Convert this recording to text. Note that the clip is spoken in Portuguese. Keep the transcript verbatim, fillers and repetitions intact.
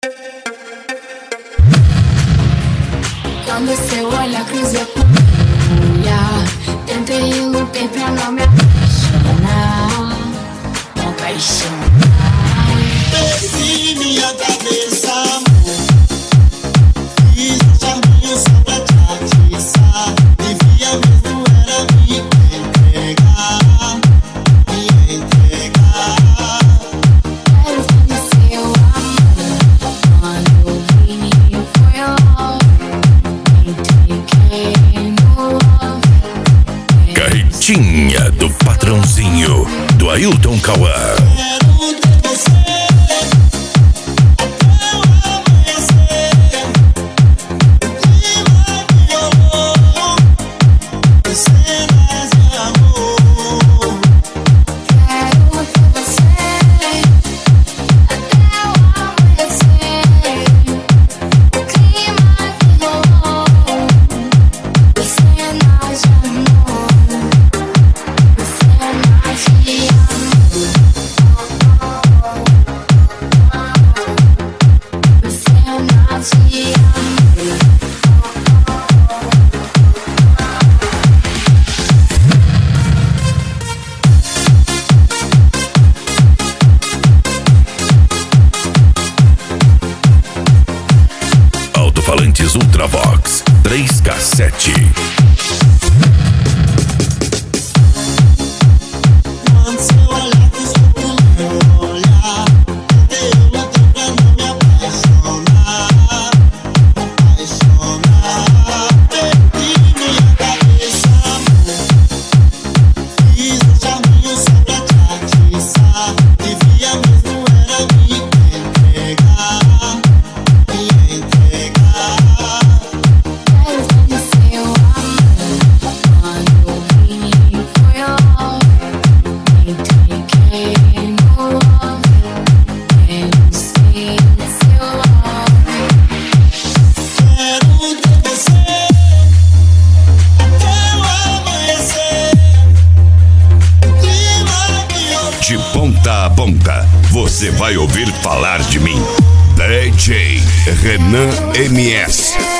Quando seu olhar cruzou com o olhar, tentei e lutei pra não me apaixonar, não apaixonar. Perdi minha cabeça, amor. Fiz um charminho só pra te atiçar. Devia mesmo era me entregar, me entregar. Quero conhecer seu amor. Quando eu vi foi logo. Carretinha do patrãozinho, do Ailton Cauã. Quero ter você até o amanhecer. Clima de amor, cenas de amor. Quero ter você até o amanhecer. Clima de amor, cenas de amor, cenas de amor, cenas de amor. Alto-falantes Ultravox três K sete. Quando seu olhar cruzou com meu olhar, tentei eu lutei pra não me apaixonar, apaixonar. Perdi minha cabeça, amor. Fiz um charminho só pra te atiçar. Devia mesmo era me entregar, me entregar. Quero conhecer seu amor. Quando eu vi foi logo. Entreguei no logo. Quero ser seu logo. Quero ter você até o amanhecer. Clima de amor. De ponta a ponta, você vai ouvir falar de mim. D J Renan M S.